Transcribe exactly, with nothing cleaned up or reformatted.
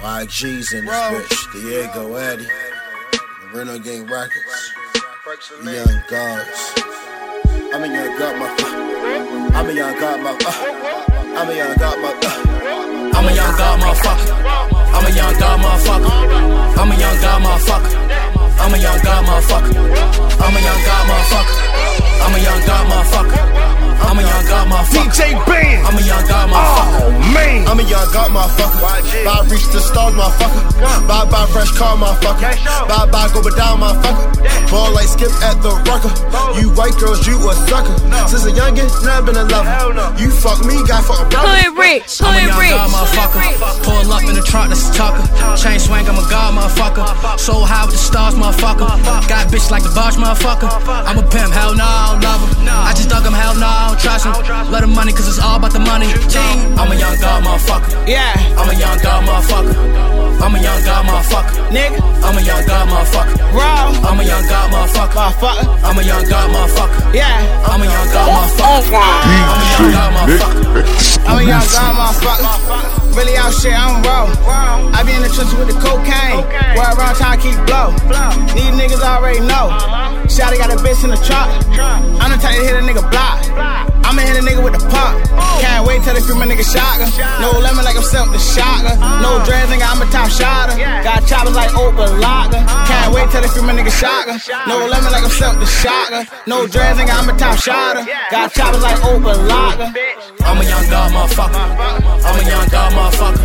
Y G's in this bitch, Diego Addy, the Reno Gang Records, Young Gods. I'm a young god, motherfucker. I'm a young god, motherfucker. I'm a young god, motherfucker. I'm a young god, motherfucker. I'm a young god, motherfucker. I'm a young god, motherfucker. I'm a young god, motherfucker. I'm a young god, motherfucker. I'm a young god, motherfucker. I'm a young god, motherfucker. D J Band. I'm a young god, motherfucker. Oh man. I'm a young god, motherfucker. Bye, reach the stars, motherfucker. Bye, bye, fresh car, motherfucker. Bye, bye, go down, motherfucker. Ball like Skip at the rucker. You white girls, you a sucker. Since a youngin', never been in love. You fuck me, got fuck a brother. Hood rich, I'm a hood young rich. god, motherfucker. Pull up in the truck, that's a tucker. Chain swing, I'm a god, motherfucker. So high with the stars, motherfucker. Got bitch like the Bosch, motherfucker. I'm a pimp, hell no, I don't love him. I just dug him, hell no, I don't trust him. Love the money, cause it's all about the money. I'm a young god, motherfucker. Yeah, I'm a young god, motherfucker. I'm a young god, motherfucker. nigga, I'm a young god, motherfucker. raw, I'm a young god, motherfucker. motherfucker. I'm a young god, motherfucker. Yeah, I'm a young god, motherfucker. I'm a young god, motherfucker. I'm a young god, motherfucker. Really out shit, I'm raw. I be in the trenches with the cocaine. Where around time keep blow. These niggas already know. Shawty got a bitch in the trunk. I'm the type to hit a nigga block. I'ma hit a nigga with the pump. Can't wait till they feel my nigga shotgun. No lemon like I'm selling the shotgun. No dreads, nigga, I'm a top shotter. Got choppers like Oprah Locker. Can't wait till they feel my nigga shotgun. No lemon like I'm selling the shotgun. No dreads, nigga, I'm a top shotter. Got choppers like Oprah Locker. I'm a young god, motherfucker. I'm a young god, motherfucker.